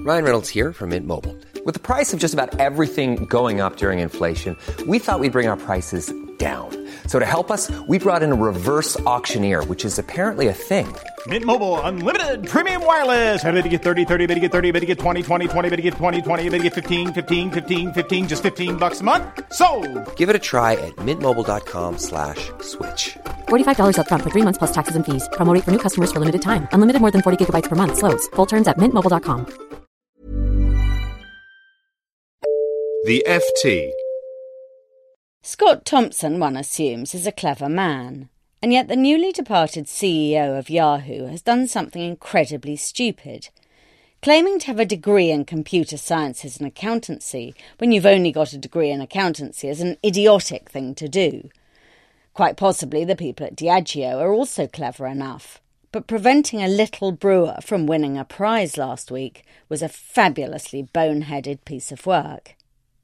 Ryan Reynolds here from Mint Mobile. With the price of just about everything going up during inflation, we thought we'd bring our prices down. So to help us, we brought in a reverse auctioneer, which is apparently a thing. Mint Mobile Unlimited Premium Wireless. How to get 30, 30, bit to get 30, bit to get 20, 20, 20, bit to get 20, 20, bit to get 15, 15, 15, 15, just $15 a month? Sold! Give it a try at mintmobile.com/switch. $45 up front for 3 months plus taxes and fees. Promo rate for new customers for limited time. Unlimited more than 40 gigabytes per month. Slows full terms at mintmobile.com. The FT. Scott Thompson, one assumes, is a clever man. And yet the newly departed CEO of Yahoo has done something incredibly stupid. Claiming to have a degree in computer sciences and accountancy when you've only got a degree in accountancy is an idiotic thing to do. Quite possibly the people at Diageo are also clever enough. But preventing a little brewer from winning a prize last week was a fabulously boneheaded piece of work.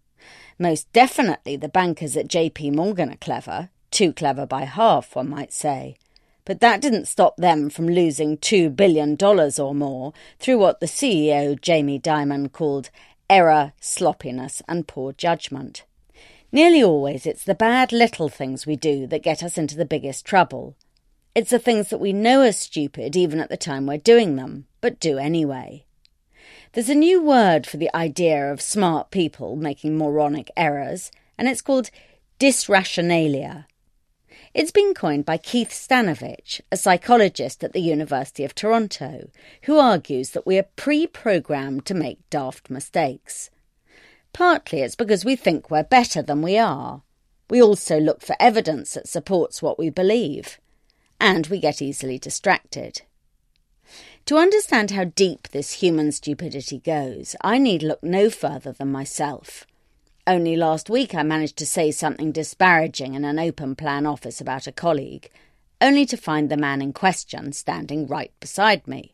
Most definitely the bankers at JP Morgan are clever. Too clever by half, one might say. But that didn't stop them from losing $2 billion or more through what the CEO, Jamie Dimon, called error, sloppiness and poor judgment. Nearly always it's the bad little things we do that get us into the biggest trouble. It's the things that we know are stupid even at the time we're doing them, but do anyway. There's a new word for the idea of smart people making moronic errors, and it's called disrationalia. It's been coined by Keith Stanovich, a psychologist at the University of Toronto, who argues that we are pre-programmed to make daft mistakes. Partly it's because we think we're better than we are. We also look for evidence that supports what we believe. And we get easily distracted. To understand how deep this human stupidity goes, I need look no further than myself. Only last week I managed to say something disparaging in an open plan office about a colleague, only to find the man in question standing right beside me.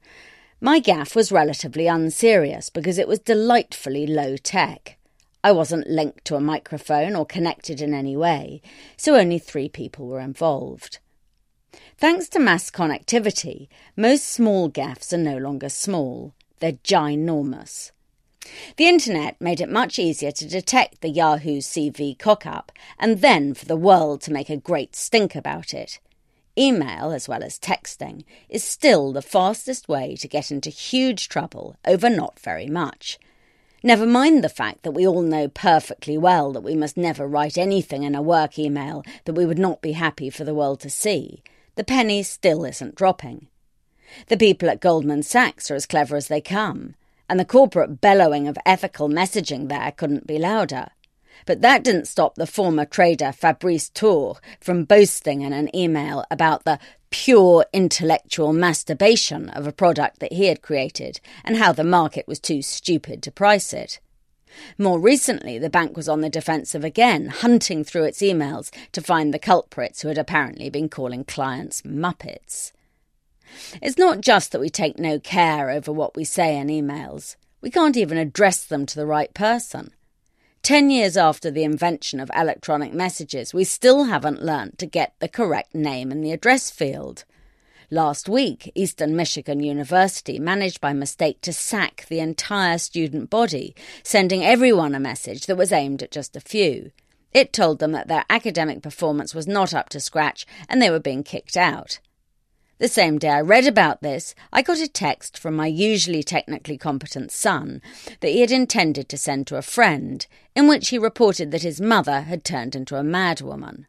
My gaffe was relatively unserious because it was delightfully low-tech. I wasn't linked to a microphone or connected in any way, so only 3 people were involved. Thanks to mass connectivity, most small gaffes are no longer small, they're ginormous. The internet made it much easier to detect the Yahoo CV cock-up and then for the world to make a great stink about it. Email, as well as texting, is still the fastest way to get into huge trouble over not very much. Never mind the fact that we all know perfectly well that we must never write anything in a work email that we would not be happy for the world to see. The penny still isn't dropping. The people at Goldman Sachs are as clever as they come, and the corporate bellowing of ethical messaging there couldn't be louder. But that didn't stop the former trader Fabrice Tour from boasting in an email about the pure intellectual masturbation of a product that he had created and how the market was too stupid to price it. More recently, the bank was on the defensive again, hunting through its emails to find the culprits who had apparently been calling clients muppets. It's not just that we take no care over what we say in emails. We can't even address them to the right person. 10 years after the invention of electronic messages, we still haven't learnt to get the correct name in the address field. Last week, Eastern Michigan University managed by mistake to sack the entire student body, sending everyone a message that was aimed at just a few. It told them that their academic performance was not up to scratch and they were being kicked out. The same day I read about this, I got a text from my usually technically competent son that he had intended to send to a friend, in which he reported that his mother had turned into a madwoman.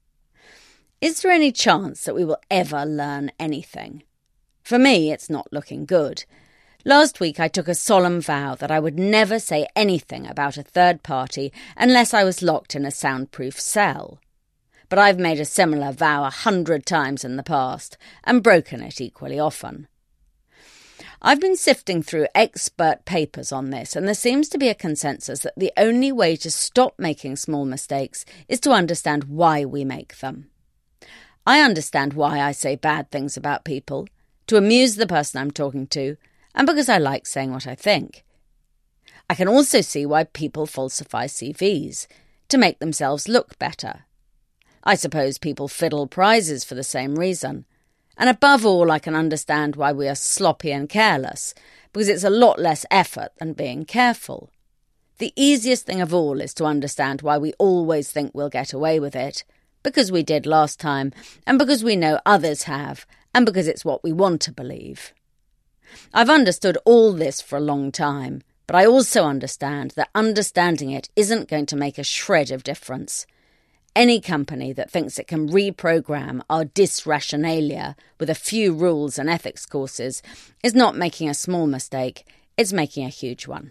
Is there any chance that we will ever learn anything? For me, it's not looking good. Last week I took a solemn vow that I would never say anything about a third party unless I was locked in a soundproof cell. But I've made a similar vow 100 times in the past and broken it equally often. I've been sifting through expert papers on this, and there seems to be a consensus that the only way to stop making small mistakes is to understand why we make them. I understand why I say bad things about people, to amuse the person I'm talking to, and because I like saying what I think. I can also see why people falsify CVs, to make themselves look better. I suppose people fiddle prizes for the same reason. And above all, I can understand why we are sloppy and careless, because it's a lot less effort than being careful. The easiest thing of all is to understand why we always think we'll get away with it, because we did last time, and because we know others have, and because it's what we want to believe. I've understood all this for a long time, but I also understand that understanding it isn't going to make a shred of difference. Any company that thinks it can reprogram our dysrationalia with a few rules and ethics courses is not making a small mistake, it's making a huge one.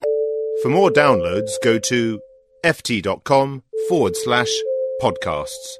For more downloads, go to ft.com/podcasts.